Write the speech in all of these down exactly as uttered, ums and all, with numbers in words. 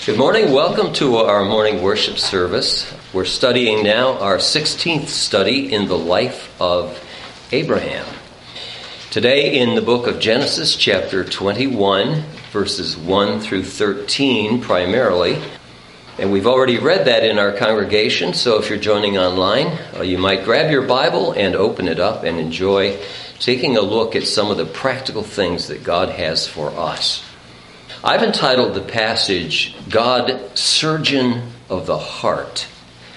Good morning. Welcome to our morning worship service. We're studying now our sixteenth study in the life of Abraham. Today in the book of Genesis, chapter twenty-one, verses one through thirteen primarily. And we've already read that in our congregation, so if you're joining online, uh, you might grab your Bible and open it up and enjoy taking a look at some of the practical things that God has for us. I've entitled the passage, God, Surgeon of the Heart.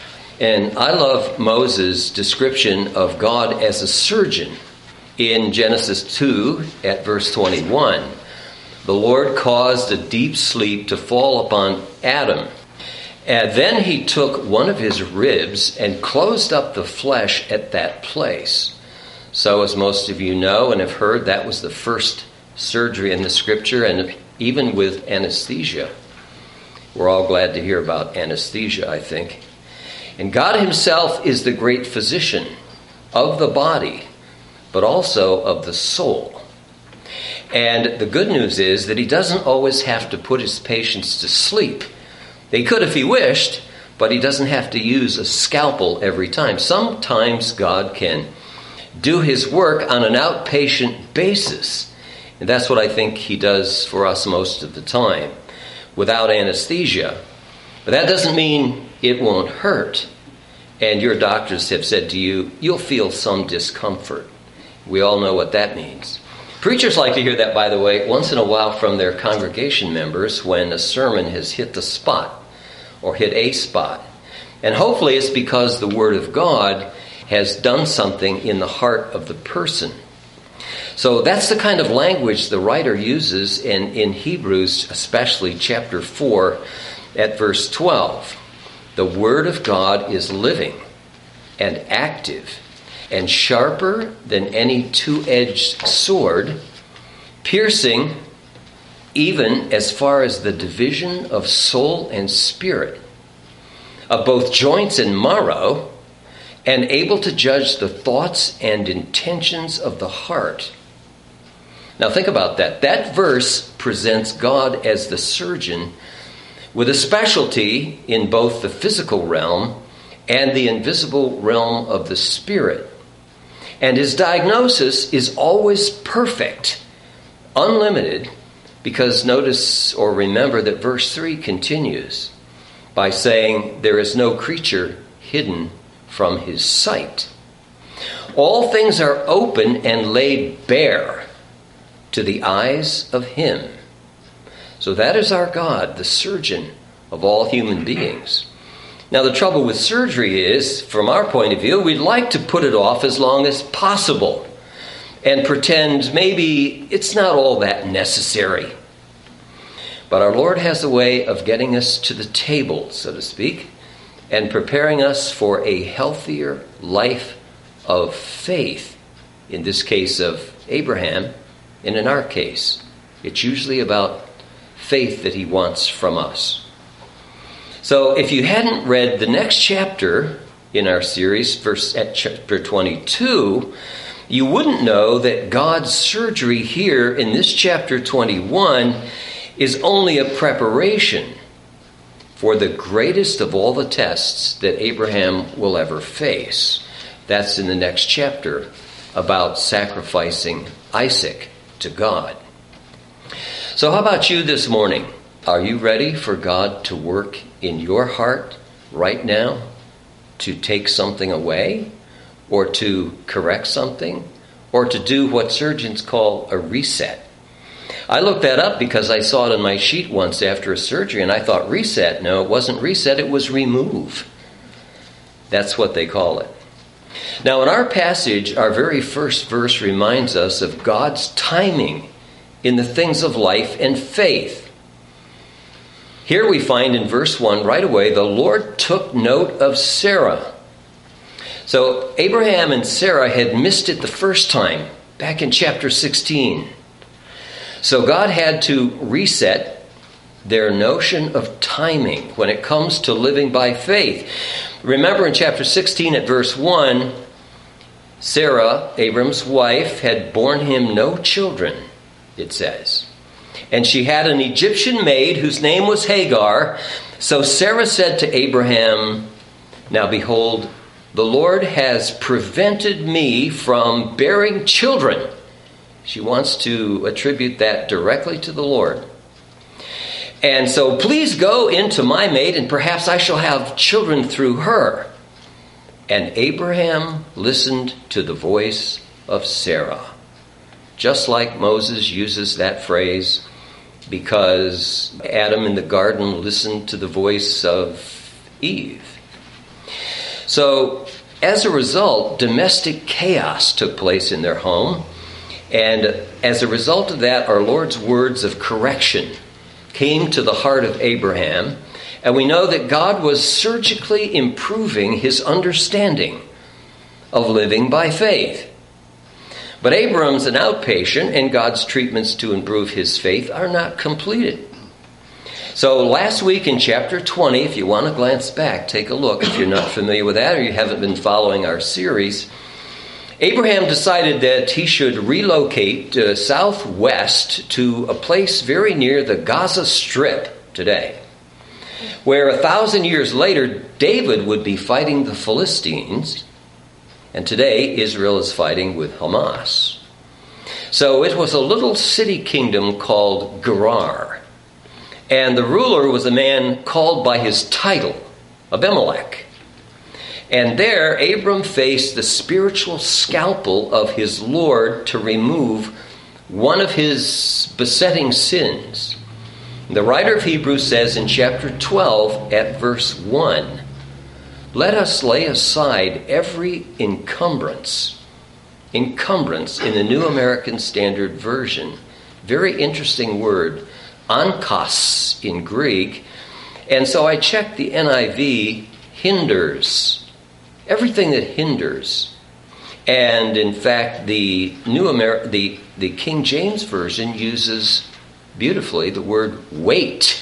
And I love Moses' description of God as a surgeon. In Genesis two, at verse twenty-one, the Lord caused a deep sleep to fall upon Adam. And then he took one of his ribs and closed up the flesh at that place. So as most of you know and have heard, that was the first surgery in the scripture, and even with anesthesia. We're all glad to hear about anesthesia, I think. And God himself is the great physician of the body, but also of the soul. And the good news is that he doesn't always have to put his patients to sleep. He could if he wished, but he doesn't have to use a scalpel every time. Sometimes God can do his work on an outpatient basis. And that's what I think he does for us most of the time, without anesthesia. But that doesn't mean it won't hurt. And your doctors have said to you, you'll feel some discomfort. We all know what that means. Preachers like to hear that, by the way, once in a while from their congregation members when a sermon has hit the spot or hit a spot. And hopefully it's because the Word of God has done something in the heart of the person. So that's the kind of language the writer uses in, in Hebrews, especially chapter four at verse twelve. The Word of God is living and active and sharper than any two-edged sword, piercing even as far as the division of soul and spirit, of both joints and marrow, and able to judge the thoughts and intentions of the heart. Now think about that. That verse presents God as the surgeon with a specialty in both the physical realm and the invisible realm of the spirit. And his diagnosis is always perfect, unlimited, because notice or remember that verse three continues by saying, there is no creature hidden from his sight. All things are open and laid bare to the eyes of him. So that is our God, the surgeon of all human beings. Now the trouble with surgery is, from our point of view, we'd like to put it off as long as possible and pretend maybe it's not all that necessary. But our Lord has a way of getting us to the table, so to speak, and preparing us for a healthier life of faith, in this case of Abraham, and in our case, it's usually about faith that he wants from us. So if you hadn't read the next chapter in our series, verse at chapter twenty-two, you wouldn't know that God's surgery here in this chapter twenty-one is only a preparation for the greatest of all the tests that Abraham will ever face. That's in the next chapter about sacrificing Isaac to God. So how about you this morning? Are you ready for God to work in your heart right now to take something away or to correct something or to do what surgeons call a reset? I looked that up because I saw it on my sheet once after a surgery and I thought reset. No, it wasn't reset, it was remove. That's what they call it. Now in our passage, our very first verse reminds us of God's timing in the things of life and faith. Here we find in verse one right away, the Lord took note of Sarah. So Abraham and Sarah had missed it the first time, back in chapter sixteen. So God had to reset their notion of timing when it comes to living by faith. Remember in chapter sixteen at verse one, Sarah, Abram's wife, had borne him no children, it says. And she had an Egyptian maid whose name was Hagar. So Sarah said to Abraham, "Now behold, the Lord has prevented me from bearing children." She wants to attribute that directly to the Lord. "And so please go into my maid, and perhaps I shall have children through her." And Abraham listened to the voice of Sarah. Just like Moses uses that phrase, because Adam in the garden listened to the voice of Eve. So, as a result, domestic chaos took place in their home. And as a result of that, our Lord's words of correction came to the heart of Abraham. And we know that God was surgically improving his understanding of living by faith. But Abram's an outpatient, and God's treatments to improve his faith are not completed. So last week in chapter twenty, if you want to glance back, take a look if you're not familiar with that or you haven't been following our series. Abraham decided that he should relocate uh, southwest to a place very near the Gaza Strip today, where a thousand years later, David would be fighting the Philistines, and today Israel is fighting with Hamas. So it was a little city kingdom called Gerar, and the ruler was a man called by his title, Abimelech. And there, Abram faced the spiritual scalpel of his Lord to remove one of his besetting sins. The writer of Hebrews says in chapter twelve at verse one, "Let us lay aside every encumbrance." Encumbrance in the New American Standard Version. Very interesting word. Ankos in Greek. And so I checked the N I V, hinders. Everything that hinders. And in fact, the New Amer- the, the King James Version uses beautifully the word weight.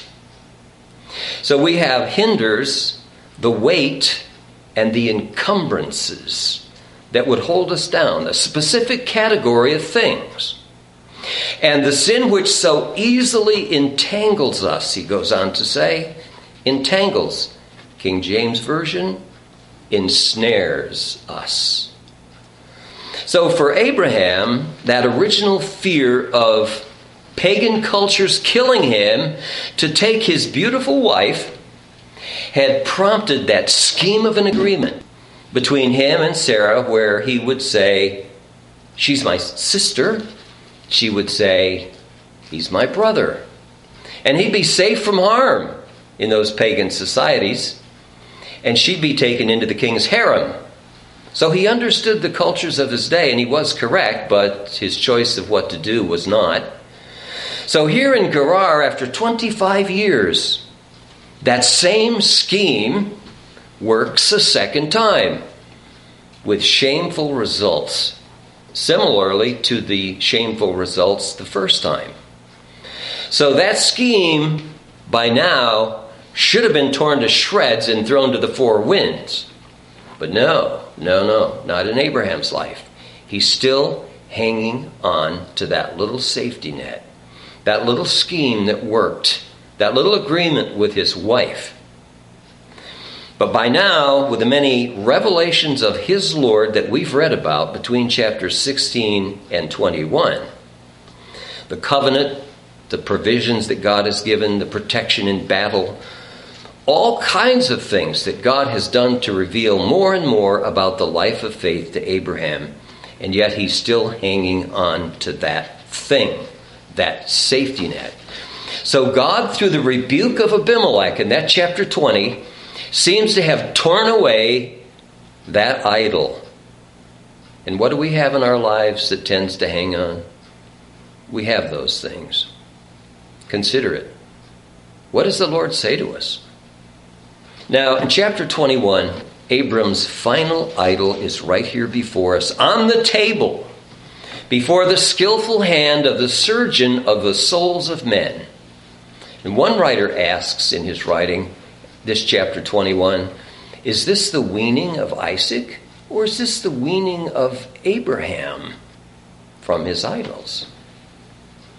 So we have hinders, the weight, and the encumbrances that would hold us down, a specific category of things. And the sin which so easily entangles us, he goes on to say, entangles. King James Version, ensnares us. So for Abraham, that original fear of pagan cultures killing him to take his beautiful wife had prompted that scheme of an agreement between him and Sarah, where he would say, "She's my sister." She would say, "He's my brother." And he'd be safe from harm in those pagan societies. And she'd be taken into the king's harem. So he understood the cultures of his day, and he was correct, but his choice of what to do was not. So here in Gerar, after twenty-five years, that same scheme works a second time with shameful results, similarly to the shameful results the first time. So that scheme, by now, should have been torn to shreds and thrown to the four winds. But no, no, no, not in Abraham's life. He's still hanging on to that little safety net, that little scheme that worked, that little agreement with his wife. But by now, with the many revelations of his Lord that we've read about between chapters sixteen and twenty-one, the covenant, the provisions that God has given, the protection in battle, all kinds of things that God has done to reveal more and more about the life of faith to Abraham, and yet he's still hanging on to that thing, that safety net. So God, through the rebuke of Abimelech in that chapter twenty, seems to have torn away that idol. And what do we have in our lives that tends to hang on? We have those things. Consider it. What does the Lord say to us? Now, in chapter twenty-one, Abram's final idol is right here before us, on the table, before the skillful hand of the surgeon of the souls of men. And one writer asks in his writing, this chapter twenty-one, is this the weaning of Isaac, or is this the weaning of Abraham from his idols?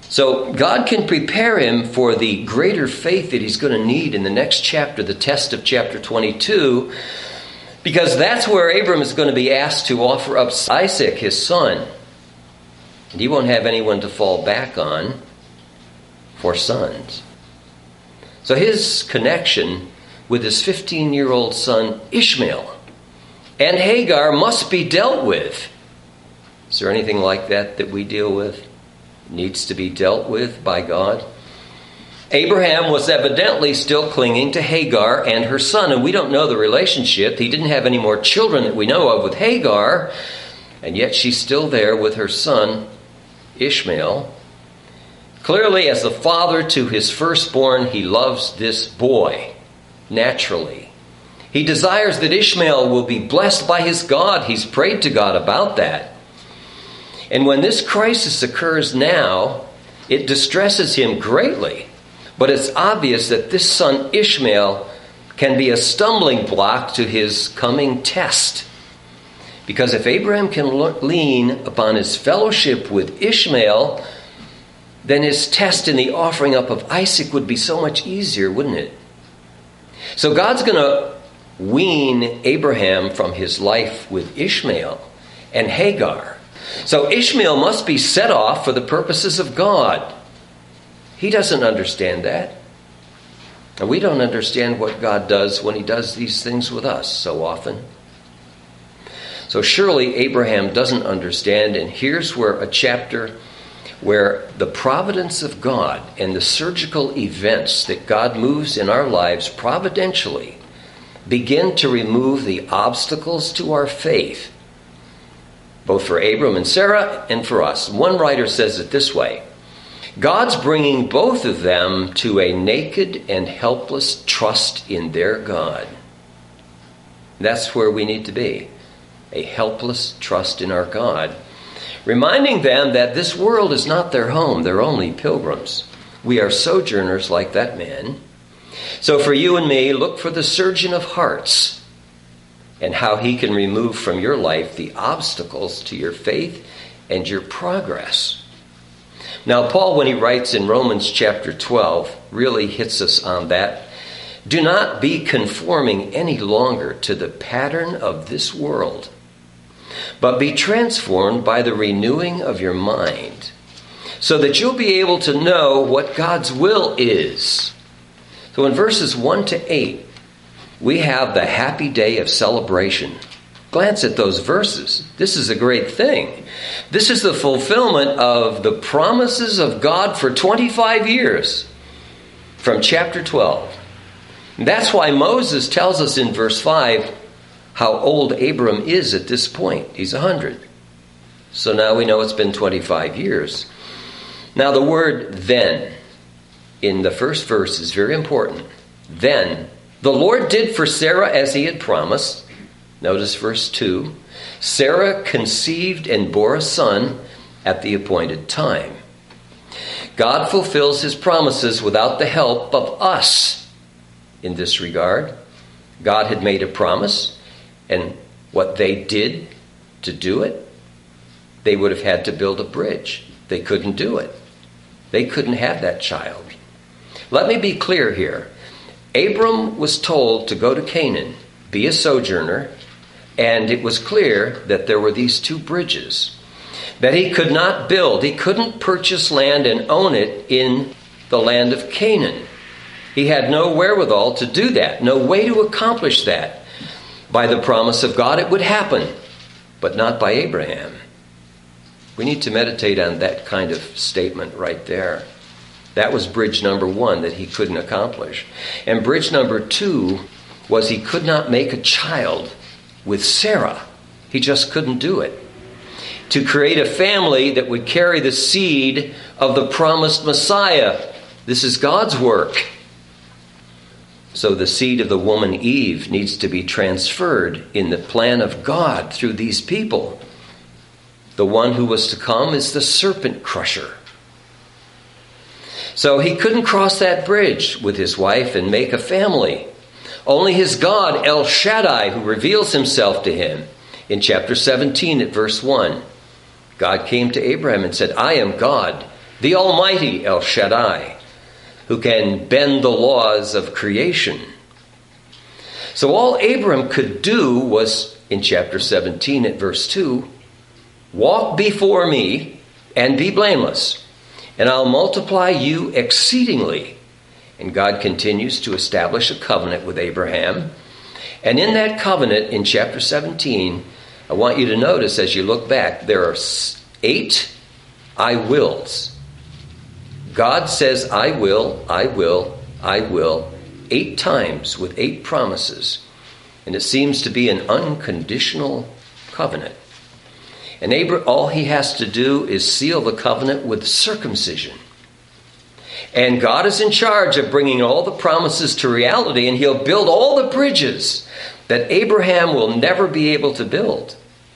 So God can prepare him for the greater faith that he's going to need in the next chapter, the test of chapter twenty-two, because that's where Abram is going to be asked to offer up Isaac, his son. And he won't have anyone to fall back on for sons. So his connection with his fifteen-year-old son Ishmael and Hagar must be dealt with. Is there anything like that that we deal with? Needs to be dealt with by God? Abraham was evidently still clinging to Hagar and her son, and we don't know the relationship. He didn't have any more children that we know of with Hagar, and yet she's still there with her son Ishmael. Clearly, as the father to his firstborn, he loves this boy, naturally. He desires that Ishmael will be blessed by his God. He's prayed to God about that. And when this crisis occurs now, it distresses him greatly. But it's obvious that this son Ishmael can be a stumbling block to his coming test. Because if Abraham can lean upon his fellowship with Ishmael, then his test in the offering up of Isaac would be so much easier, wouldn't it? So God's going to wean Abraham from his life with Ishmael and Hagar. So Ishmael must be set off for the purposes of God. He doesn't understand that. And we don't understand what God does when he does these things with us so often. So surely Abraham doesn't understand, and here's where a chapter where the providence of God and the surgical events that God moves in our lives providentially begin to remove the obstacles to our faith, both for Abram and Sarah and for us. One writer says it this way: God's bringing both of them to a naked and helpless trust in their God. That's where we need to be, a helpless trust in our God, reminding them that this world is not their home. They're only pilgrims. We are sojourners like that man. So for you and me, look for the surgeon of hearts and how he can remove from your life the obstacles to your faith and your progress. Now, Paul, when he writes in Romans chapter twelve, really hits us on that. Do not be conforming any longer to the pattern of this world, but be transformed by the renewing of your mind, so that you'll be able to know what God's will is. So in verses one to eight, we have the happy day of celebration. Glance at those verses. This is a great thing. This is the fulfillment of the promises of God for twenty-five years from chapter twelve. And that's why Moses tells us in verse five how old Abram is at this point. He's one hundred. So now we know it's been twenty-five years. Now the word then in the first verse is very important. Then the Lord did for Sarah as he had promised. Notice verse two. Sarah conceived and bore a son at the appointed time. God fulfills his promises without the help of us in this regard. God had made a promise, and what they did to do it, they would have had to build a bridge. They couldn't do it. They couldn't have that child. Let me be clear here. Abram was told to go to Canaan, be a sojourner, and it was clear that there were these two bridges that he could not build. He couldn't purchase land and own it in the land of Canaan. He had no wherewithal to do that, no way to accomplish that. By the promise of God, it would happen, but not by Abraham. We need to meditate on that kind of statement right there. That was bridge number one that he couldn't accomplish. And bridge number two was he could not make a child with Sarah. He just couldn't do it. To create a family that would carry the seed of the promised Messiah. This is God's work. So the seed of the woman Eve needs to be transferred in the plan of God through these people. The one who was to come is the serpent crusher. So he couldn't cross that bridge with his wife and make a family. Only his God, El Shaddai, who reveals himself to him in chapter seventeen at verse one. God came to Abraham and said, I am God the Almighty El Shaddai, who can bend the laws of creation. So all Abram could do was, in chapter seventeen at verse two, walk before me and be blameless, and I'll multiply you exceedingly. And God continues to establish a covenant with Abraham. And in that covenant, in chapter seventeen, I want you to notice as you look back, there are eight I wills. God says, I will, I will, I will, eight times with eight promises. And it seems to be an unconditional covenant. And Abraham, all he has to do is seal the covenant with circumcision. And God is in charge of bringing all the promises to reality, and he'll build all the bridges that Abraham will never be able to build.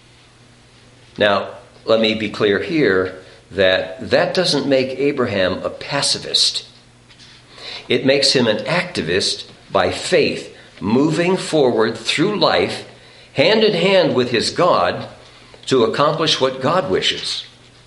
Now, let me be clear here that that doesn't make Abraham a pacifist. It makes him an activist by faith, moving forward through life, hand in hand with his God, to accomplish what God wishes.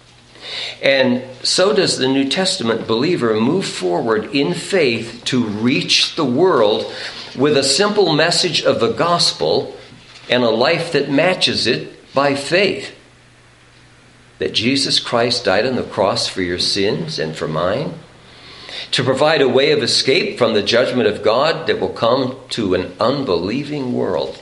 And so does the New Testament believer move forward in faith to reach the world with a simple message of the gospel and a life that matches it by faith. That Jesus Christ died on the cross for your sins and for mine, to provide a way of escape from the judgment of God that will come to an unbelieving world.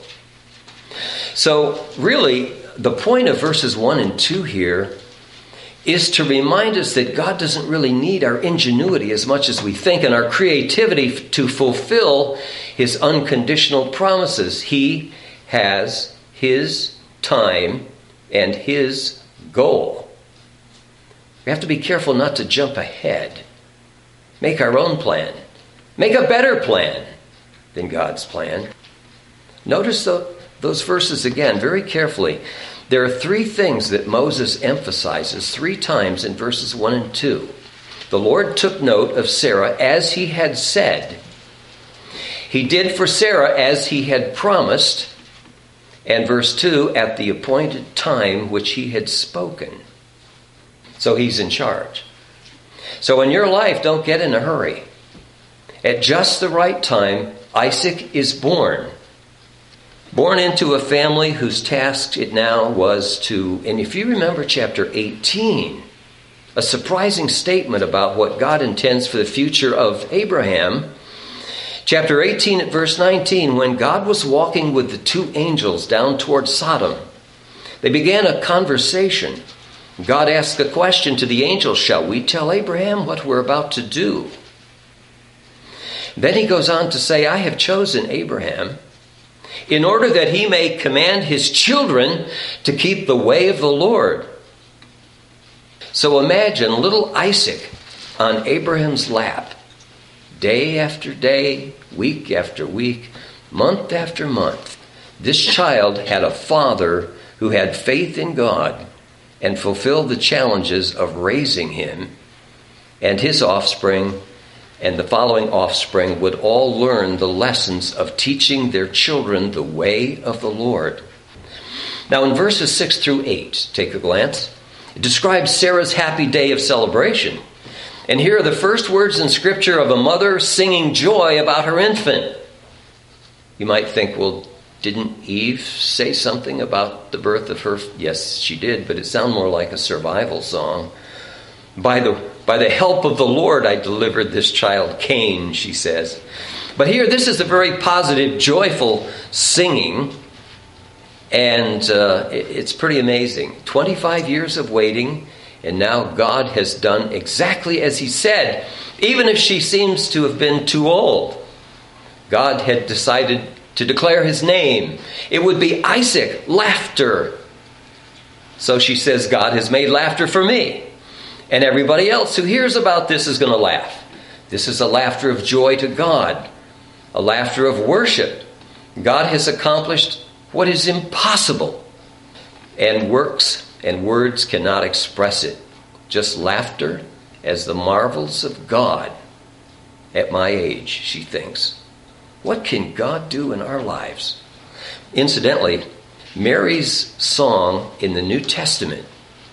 So really, the point of verses one and two here is to remind us that God doesn't really need our ingenuity as much as we think and our creativity to fulfill his unconditional promises. He has his time and his goal. We have to be careful not to jump ahead. Make our own plan. Make a better plan than God's plan. Notice the, those verses again very carefully. There are three things that Moses emphasizes three times in verses one and two. The Lord took note of Sarah as he had said. He did for Sarah as he had promised. And verse two, at the appointed time which he had spoken. So he's in charge. So in your life, don't get in a hurry. At just the right time, Isaac is born. Born into a family whose task it now was to, and if you remember chapter eighteen, a surprising statement about what God intends for the future of Abraham. Chapter eighteen at verse nineteen, when God was walking with the two angels down toward Sodom, they began a conversation. God asked a question to the angels, shall we tell Abraham what we're about to do? Then he goes on to say, I have chosen Abraham in order that he may command his children to keep the way of the Lord. So imagine little Isaac on Abraham's lap, day after day, week after week, month after month. This child had a father who had faith in God and fulfilled the challenges of raising him, and his offspring and the following offspring would all learn the lessons of teaching their children the way of the Lord. Now in verses six through eight, take a glance. It describes Sarah's happy day of celebration. And here are the first words in Scripture of a mother singing joy about her infant. You might think, well, didn't Eve say something about the birth of her? Yes, she did, but it sounded more like a survival song. By the by the help of the Lord, I delivered this child, Cain, she says. But here, this is a very positive, joyful singing. And uh, it, it's pretty amazing. twenty-five years of waiting, and now God has done exactly as he said. Even if she seems to have been too old, God had decided to declare his name. It would be Isaac, laughter. So she says, God has made laughter for me. And everybody else who hears about this is going to laugh. This is a laughter of joy to God, a laughter of worship. God has accomplished what is impossible, and works and words cannot express it. Just laughter as the marvels of God. At my age, she thinks, what can God do in our lives? Incidentally, Mary's song in the New Testament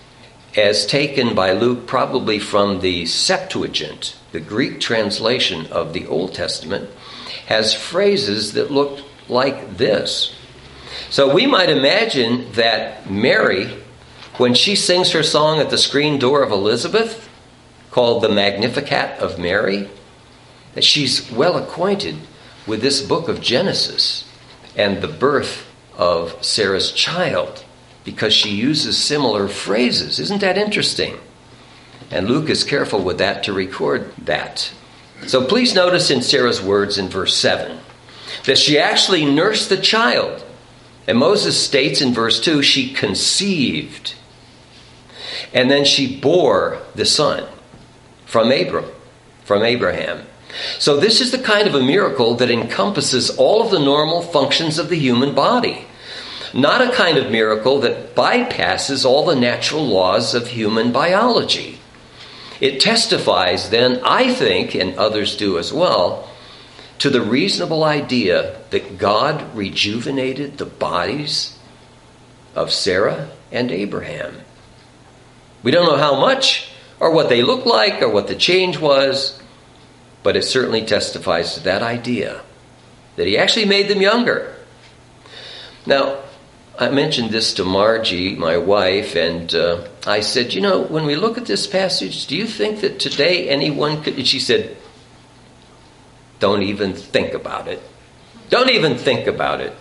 as taken by Luke probably from the Septuagint, the Greek translation of the Old Testament, has phrases that look like this. So we might imagine that Mary, when she sings her song at the screen door of Elizabeth, called the Magnificat of Mary, that she's well acquainted with this book of Genesis and the birth of Sarah's child, because she uses similar phrases. Isn't that interesting? And Luke is careful with that to record that. So please notice in Sarah's words in verse seven that she actually nursed the child. And Moses states in verse two, she conceived. And then she bore the son from Abram, from Abraham. So this is the kind of a miracle that encompasses all of the normal functions of the human body. Not a kind of miracle that bypasses all the natural laws of human biology. It testifies then, I think, and others do as well, to the reasonable idea that God rejuvenated the bodies of Sarah and Abraham. We don't know how much, or what they looked like, or what the change was, but it certainly testifies to that idea, that he actually made them younger. Now, I mentioned this to Margie, my wife, and uh, I said, you know, when we look at this passage, do you think that today anyone could... And she said, don't even think about it. Don't even think about it.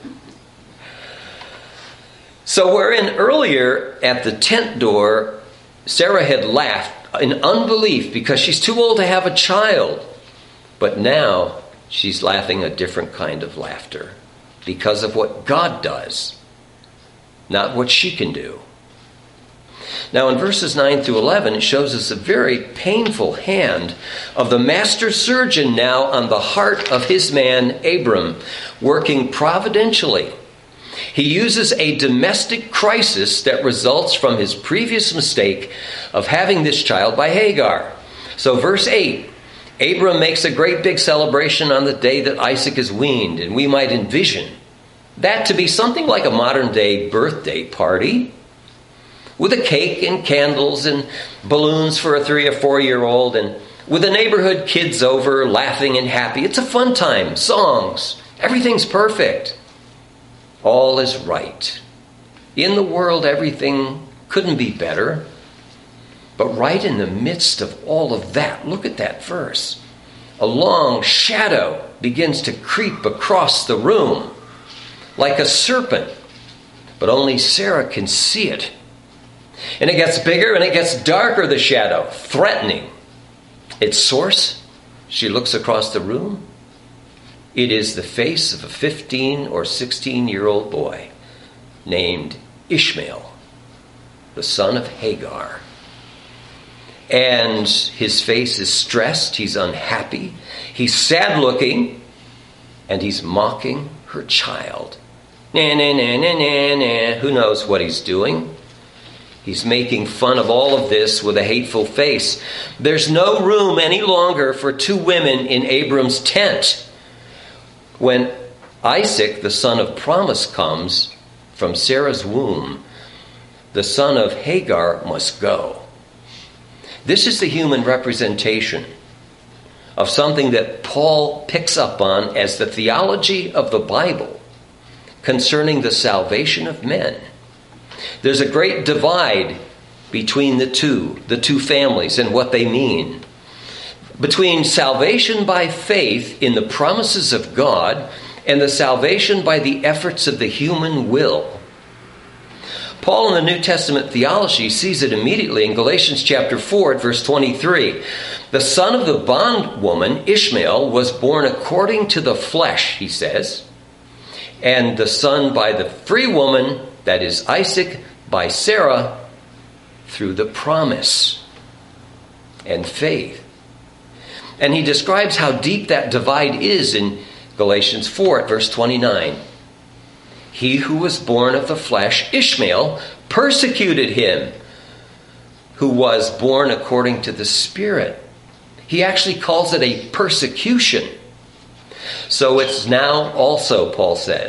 So wherein earlier at the tent door, Sarah had laughed in unbelief because she's too old to have a child. But now she's laughing a different kind of laughter because of what God does, not what she can do. Now in verses nine through eleven, it shows us a very painful hand of the master surgeon now on the heart of his man Abram, working providentially. He uses a domestic crisis that results from his previous mistake of having this child by Hagar. So verse eight, Abram makes a great big celebration on the day that Isaac is weaned, and we might envision that to be something like a modern day birthday party with a cake and candles and balloons for a three or four year old, and with the neighborhood kids over laughing and happy. It's a fun time, songs, everything's perfect. All is right. In the world, everything couldn't be better. But right in the midst of all of that, look at that verse. A long shadow begins to creep across the room like a serpent, but only Sarah can see it. And it gets bigger and it gets darker, the shadow, threatening. Its source, she looks across the room. It is the face of a fifteen or sixteen year old boy named Ishmael, the son of Hagar. And his face is stressed, he's unhappy, he's sad looking, and he's mocking her child. Nah, nah, nah, nah, nah, nah. Who knows what he's doing? He's making fun of all of this with a hateful face. There's no room any longer for two women in Abram's tent. When Isaac, the son of promise, comes from Sarah's womb, the son of Hagar must go. This is the human representation of something that Paul picks up on as the theology of the Bible concerning the salvation of men. There's a great divide between the two, the two families, and what they mean. Between salvation by faith in the promises of God and the salvation by the efforts of the human will. Paul in the New Testament theology sees it immediately in Galatians chapter four at verse twenty-three. The son of the bondwoman, Ishmael, was born according to the flesh, he says, and the son by the free woman, that is Isaac, by Sarah, through the promise and faith. And he describes how deep that divide is in Galatians four at verse twenty-nine. He who was born of the flesh, Ishmael, persecuted him who was born according to the Spirit. He actually calls it a persecution. So it's now also, Paul says,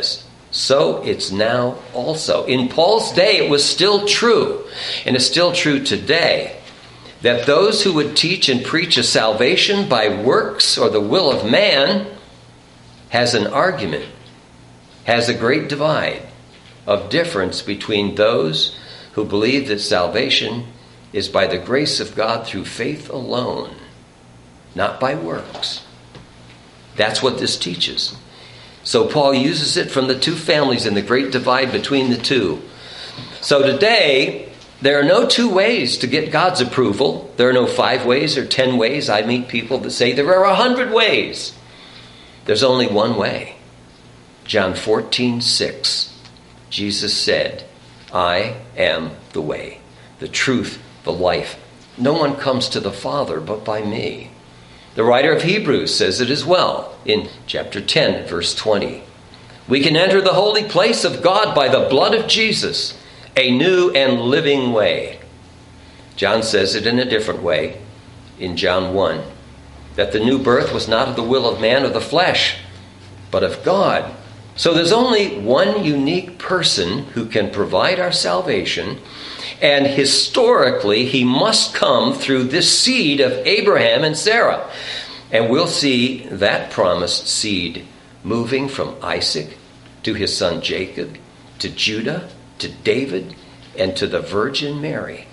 so it's now also. In Paul's day, it was still true, and it's still true today, that those who would teach and preach a salvation by works or the will of man has an argument, has a great divide of difference between those who believe that salvation is by the grace of God through faith alone, not by works. That's what this teaches. So Paul uses it from the two families and the great divide between the two. So today, there are no two ways to get God's approval. There are no five ways or ten ways. I meet people that say there are a hundred ways. There's only one way. John fourteen six. Jesus said, I am the way, the truth, the life. No one comes to the Father but by me. The writer of Hebrews says it as well in chapter ten, verse twenty. We can enter the holy place of God by the blood of Jesus, a new and living way. John says it in a different way in John one, that the new birth was not of the will of man or the flesh, but of God. So there's only one unique person who can provide our salvation, and historically he must come through this seed of Abraham and Sarah. And we'll see that promised seed moving from Isaac to his son Jacob, to Judah, to David, and to the Virgin Mary.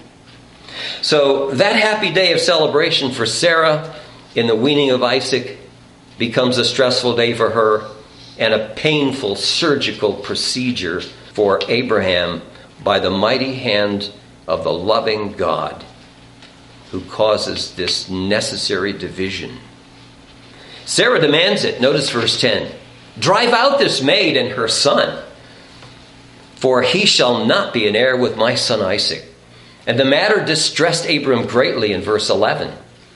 So that happy day of celebration for Sarah in the weaning of Isaac becomes a stressful day for her and a painful surgical procedure for Abraham by the mighty hand of the loving God who causes this necessary division. Sarah demands it. Notice verse ten. Drive out this maid and her son, for he shall not be an heir with my son Isaac. And the matter distressed Abram greatly in verse eleven.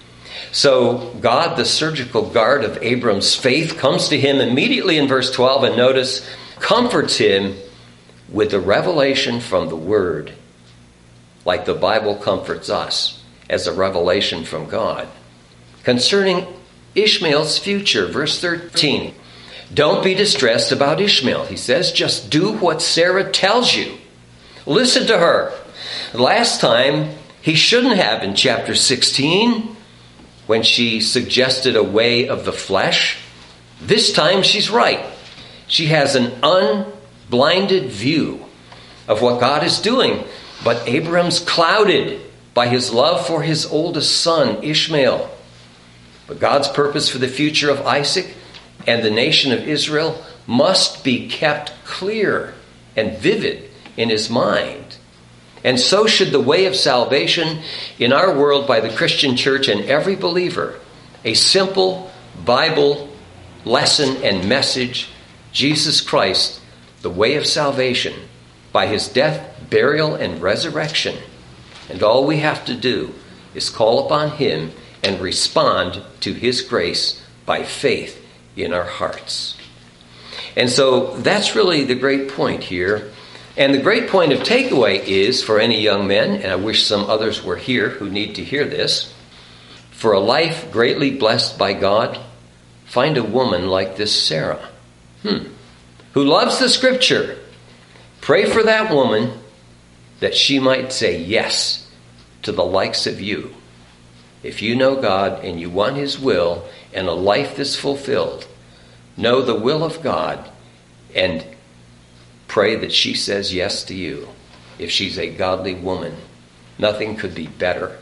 So God, the surgical guard of Abram's faith, comes to him immediately in verse twelve, and notice, comforts him with the revelation from the Word, like the Bible comforts us as a revelation from God. Concerning Ishmael's future, verse thirteen. Don't be distressed about Ishmael, he says. Just do what Sarah tells you. Listen to her. Last time, he shouldn't have in chapter sixteen, when she suggested a way of the flesh. This time she's right. She has an unblinded view of what God is doing. But Abram's clouded by his love for his oldest son, Ishmael. But God's purpose for the future of Isaac and the nation of Israel must be kept clear and vivid in his mind. And so should the way of salvation in our world by the Christian church and every believer. A simple Bible lesson and message, Jesus Christ, the way of salvation, by his death, burial, and resurrection. And all we have to do is call upon him and respond to his grace by faith in our hearts. And so that's really the great point here. And the great point of takeaway is, for any young men, and I wish some others were here who need to hear this, for a life greatly blessed by God, find a woman like this Sarah, hmm, who loves the Scripture. Pray for that woman that she might say yes to the likes of you. If you know God and you want his will and a life that's fulfilled, know the will of God and pray that she says yes to you. If she's a godly woman, nothing could be better.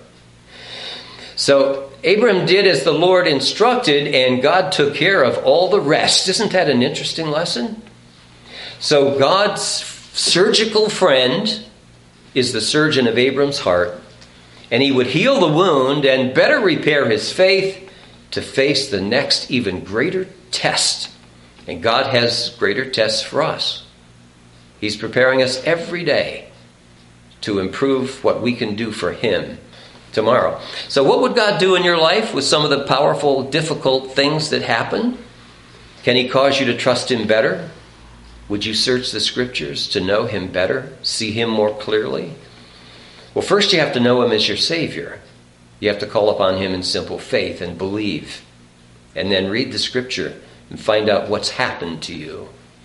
So Abram did as the Lord instructed, and God took care of all the rest. Isn't that an interesting lesson? So God's surgical friend is the surgeon of Abram's heart, and he would heal the wound and better repair his faith to face the next even greater test. And God has greater tests for us. He's preparing us every day to improve what we can do for him tomorrow. So what would God do in your life with some of the powerful, difficult things that happen? Can he cause you to trust him better? Would you search the Scriptures to know him better, see him more clearly? Well, first you have to know him as your Savior. You have to call upon him in simple faith and believe. And then read the Scripture and find out what's happened to you.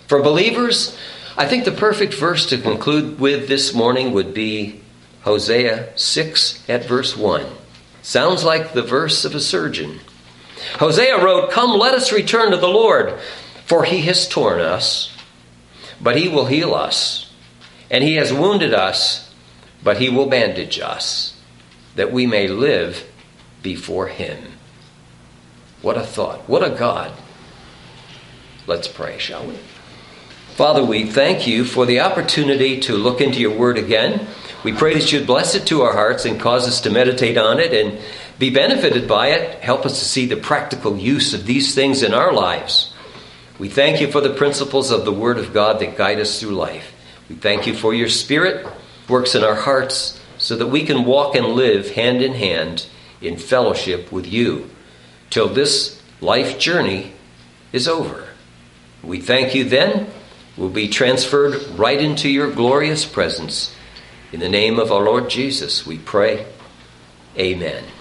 For believers, I think the perfect verse to conclude with this morning would be Hosea six at verse one. Sounds like the verse of a surgeon. Hosea wrote, "Come, let us return to the Lord, for he has torn us, but he will heal us. And he has wounded us, but he will bandage us, that we may live before him." What a thought. What a God. Let's pray, shall we? Father, we thank you for the opportunity to look into your word again. We pray that you'd bless it to our hearts and cause us to meditate on it and be benefited by it. Help us to see the practical use of these things in our lives. We thank you for the principles of the word of God that guide us through life. We thank you for your Spirit works in our hearts so that we can walk and live hand in hand in fellowship with you till this life journey is over. We thank you then. We'll be transferred right into your glorious presence. In the name of our Lord Jesus, we pray. Amen.